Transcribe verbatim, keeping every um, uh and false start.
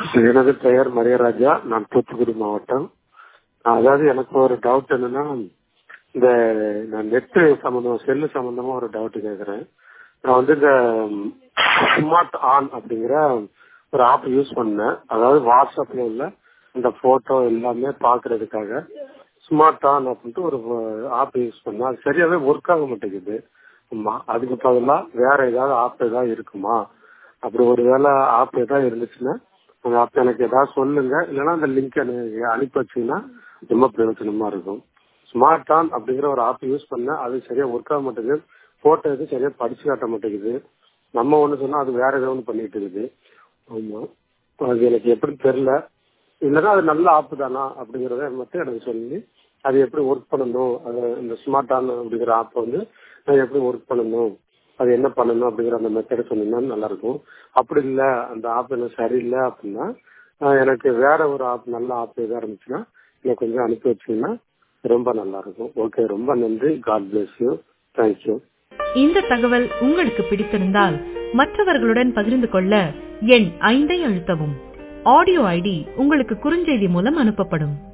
எனது பெயர் மரியராஜா. நான் தூத்துக்குடி மாவட்டம். அதாவது எனக்கு ஒரு டவுட் என்னன்னா, இந்த நான் நெட்டு சம்பந்தமா செல்லு சம்பந்தமா ஒரு டவுட் கேக்குறேன். நான் வந்து இந்த ஸ்மார்ட் ஆன் அப்படிங்கிற ஒரு ஆப் யூஸ் பண்ணேன். அதாவது வாட்ஸ்அப்ல உள்ள இந்த போட்டோ எல்லாமே பாக்குறதுக்காக ஸ்மார்ட் ஆன் அப்படின்ட்டு ஒரு ஆப் யூஸ் பண்ணேன். அது சரியாவே ஒர்க் ஆக மாட்டேங்குது. ஆமா, அதுக்கு பதிலா வேற ஏதாவது ஆப் ஏதாவது இருக்குமா? அப்படி ஒரு வேலை ஆப் ஏதாவது இருந்துச்சுன்னா அந்த ஆப் எனக்கு ஏதாவது சொல்லுங்க. இல்லைன்னா அந்த லிங்க் எனக்கு அனுப்பி வச்சீங்கன்னா ரொம்ப பிரயோஜனமா இருக்கும். ஸ்மார்ட் ஆன் அப்படிங்கிற ஒரு ஆப் யூஸ் பண்ண அது சரியா ஒர்க் ஆக மாட்டேங்குது. போட்டோ எது சரியா படிச்சு காட்ட மாட்டேங்குது. நம்ம ஒண்ணு சொன்னா அது வேற ஏதோ ஒன்று பண்ணிட்டு இருக்குது. ஆமா, அது எனக்கு எப்படி தெரியல. இல்லைன்னா அது நல்ல ஆப் தானா அப்படிங்கறத மட்டும் எனக்கு சொல்லி அது எப்படி ஒர்க் பண்ணணும், அது இந்த ஸ்மார்ட் ஆன் அப்படிங்கிற ஆப் வந்து நான் எப்படி ஒர்க் பண்ணணும், அது என்ன பண்ணணும் அப்படிங்கிற அந்த மெத்தடை சொன்னீங்கன்னா நல்லா இருக்கும். அப்படி இல்ல அந்த ஆப் எனக்கு சரியில்லை அப்படின்னா எனக்கு வேற ஒரு ஆப் நல்ல ஆப் ஏதா இருந்துச்சுன்னா எனக்கு கொஞ்சம் அனுப்பி வச்சீங்கன்னா ரொம்ப நல்லா இருக்கும். ஓகே, ரொம்ப நன்றி. God bless you. தேங்க்யூ. இந்த தகவல் உங்களுக்கு பிடித்திருந்தால் மற்றவர்களுடன் பகிர்ந்து கொள்ள எண் ஐந்தை அழுத்தவும். ஆடியோ ஐடி உங்களுக்கு குறுஞ்செய்தி மூலம் அனுப்பப்படும்.